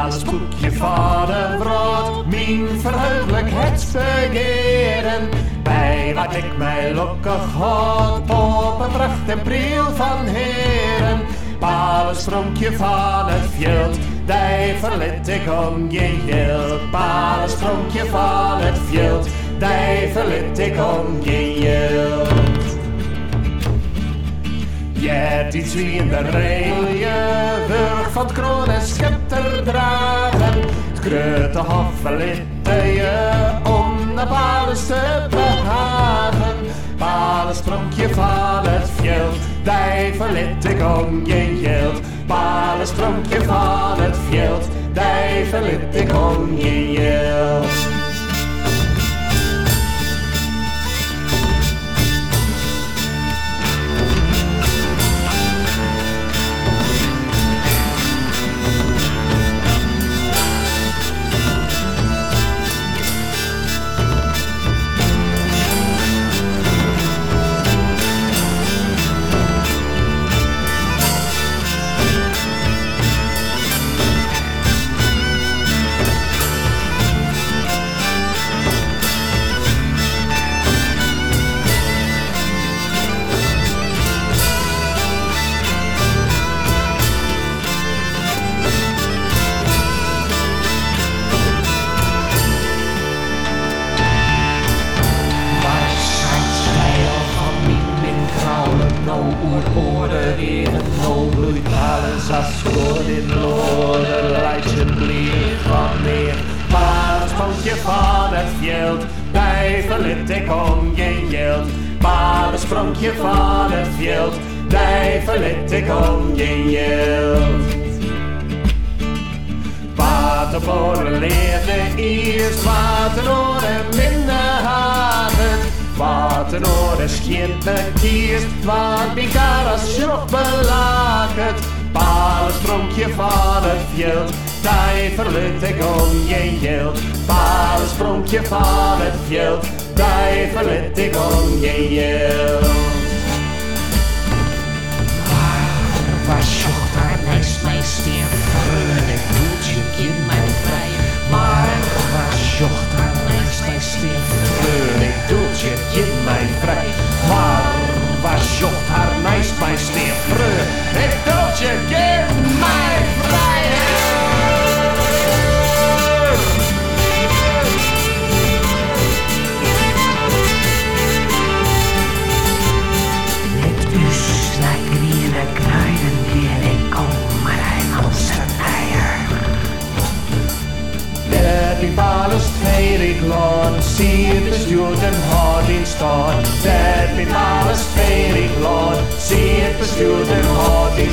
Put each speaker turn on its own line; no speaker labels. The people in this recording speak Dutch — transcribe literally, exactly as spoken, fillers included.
Alles boekje van een brood, mijn verheugelijk het begeren. Bij wat ik mij lokkig had, op een pracht en priel van heren. Palen stronkje van het veld, die verlet ik om je geld. Palen stronkje van het veld, die verlet ik om je geld. Je hebt iets wie in de regel je wurg van het kroon en scepter dragen. Het grote hof verlitte je om de palen te behagen. Palen spronkje van het veld, die verlet ik om je geld. Palen spronkje van het veld, die verlet ik om je geld. Als goed in Loden, lijstje blief van neer. Maar het sprongje van het veld, die verlet ik om je geld. Maar het sprongje van het veld, die verlet ik om je geld. Waterboren leerde eerst, waternoorden minder haven. Waternoorden schiet me kiest, wat bikaar als schroef belagerd. Palen spronkje van het veld, die verlet ik om je geld. Palen spronkje van het veld, die verlet ik om je geld.
Waar was jocht haar naast mij steen, vrolijk doet je kind mij vrij. Maar waar jocht haar naast mij steen, vrolijk doet je kind mij vrij. Maar waar jocht haar naast mij steen, vrolijk doet je kind mij vrij. Met u slijk wieren kruiden weer ik kom, maar hij als een eier.
Der die Balus Feirig Lord, sie bestuurt en hard in staat. Der die Balus Feirig Lord, sie bestuurt en hard in